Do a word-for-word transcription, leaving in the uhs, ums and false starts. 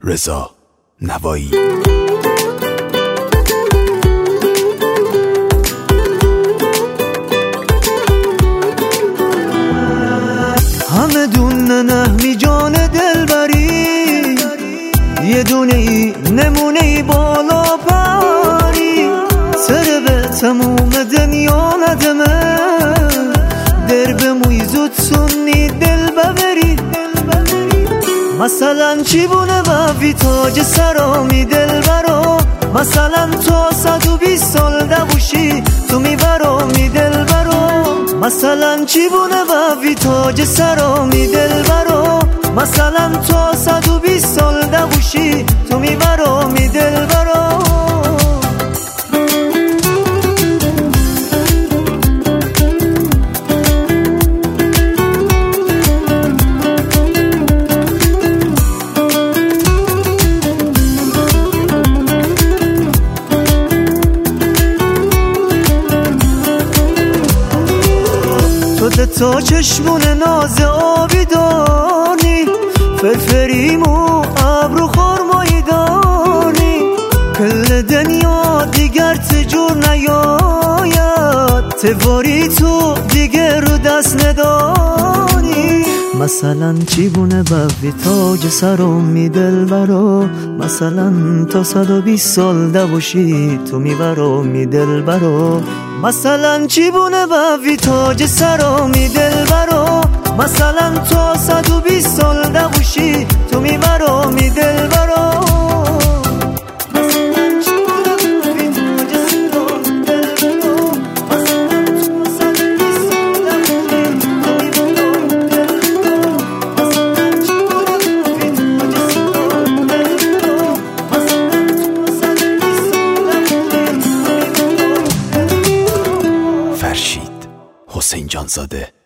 رضا نوایی. همه دونه نهمی جان دلبری، یه دونه ای نمونه ای بالا پری، سر به تموم دنیا ندمه، در به موی زود سنی دل ببری. مثلا چی بونه بافی تاج سرامی دل برا، مثلا تو صد و بیست سال دوشی تو میبرامی دل برا. مثلا چی بونه بافی تاج سرامی دل برا، مثلا تو صد و بیست سال دوشی تو میبرامی دل برا. تو ده تا چشمون ناز آبی دانی، فرفریم و ابرو خورمایی دانی، کل دنیا دیگر تجور نیاید، تواری تو دیگر رو دست ندانی. مثلا چی بونه بافی تاج سرامی دل برا، مثلا تا صد و بیست سال دوشی تو میبرامی دل برا. مثلا چی بونه بافی تاج سرامی دل برا، مثلا تا صد و بیست سال دوشی تو میبرامی دل برا. فرشید حسین جانزاده.